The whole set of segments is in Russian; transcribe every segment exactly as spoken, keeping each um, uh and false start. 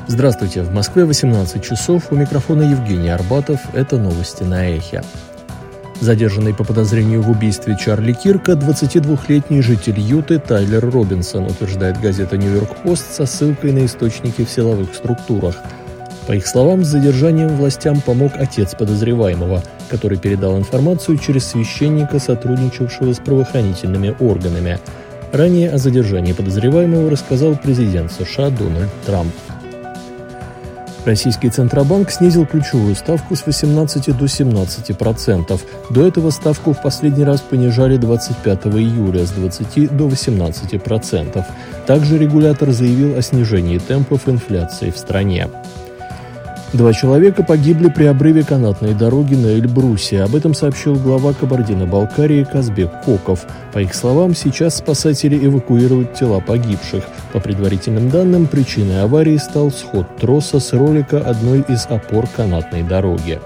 Здравствуйте, в Москве восемнадцать часов, у микрофона Евгений Арбатов, это новости на Эхе. Задержанный по подозрению в убийстве Чарли Кирка двадцатидвухлетний житель Юты Тайлер Робинсон, утверждает газета «Нью-Йорк Пост» со ссылкой на источники в силовых структурах. По их словам, с задержанием властям помог отец подозреваемого, который передал информацию через священника, сотрудничавшего с правоохранительными органами. Ранее о задержании подозреваемого рассказал президент США Дональд Трамп. Российский Центробанк снизил ключевую ставку с восемнадцати до семнадцати процентов. До этого ставку в последний раз понижали двадцать пятого июля с двадцати до восемнадцати процентов. Также регулятор заявил о снижении темпов инфляции в стране. Два человека погибли при обрыве канатной дороги на Эльбрусе. Об этом сообщил глава Кабардино-Балкарии Казбек Коков. По их словам, сейчас спасатели эвакуируют тела погибших. По предварительным данным, причиной аварии стал сход троса с ролика одной из опор канатной дороги.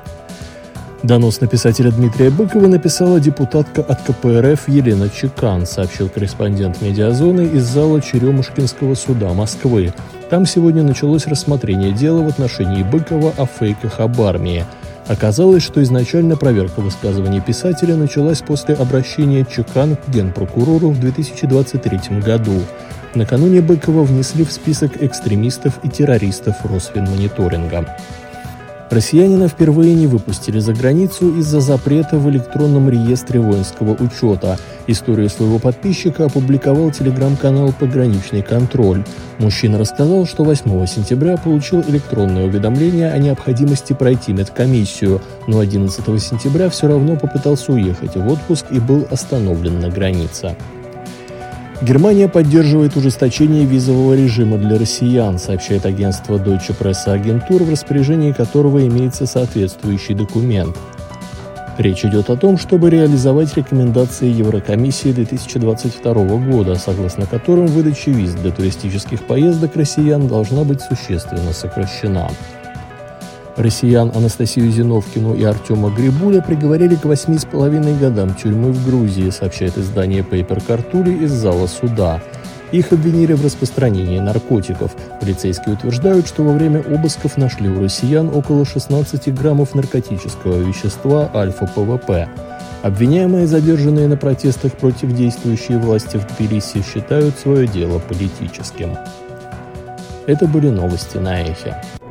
Донос на писателя Дмитрия Быкова написала депутатка от ка пэ эр эф Елена Чекан, сообщил корреспондент «Медиазоны» из зала Черемушкинского суда Москвы. Там сегодня началось рассмотрение дела в отношении Быкова о фейках об армии. Оказалось, что изначально проверка высказываний писателя началась после обращения Чекан к генпрокурору в две тысячи двадцать третьем году. Накануне Быкова внесли в список экстремистов и террористов Росфинмониторинга. Россиянина впервые не выпустили за границу из-за запрета в электронном реестре воинского учета. Историю своего подписчика опубликовал телеграм-канал «Пограничный контроль». Мужчина рассказал, что восьмого сентября получил электронное уведомление о необходимости пройти медкомиссию, но одиннадцатого сентября все равно попытался уехать в отпуск и был остановлен на границе. Германия поддерживает ужесточение визового режима для россиян, сообщает агентство Deutsche Presse Agentur, в распоряжении которого имеется соответствующий документ. Речь идет о том, чтобы реализовать рекомендации Еврокомиссии две тысячи двадцать второго года, согласно которым выдача виз для туристических поездок россиян должна быть существенно сокращена. Россиян Анастасию Зиновкину и Артема Грибуля приговорили к восьми с половиной годам тюрьмы в Грузии, сообщает издание Paper Cartuli из зала суда. Их обвинили в распространении наркотиков. Полицейские утверждают, что во время обысков нашли у россиян около шестнадцати граммов наркотического вещества альфа-пэ вэ пэ. Обвиняемые, задержанные на протестах против действующей власти в Тбилиси, считают свое дело политическим. Это были новости на Эхе.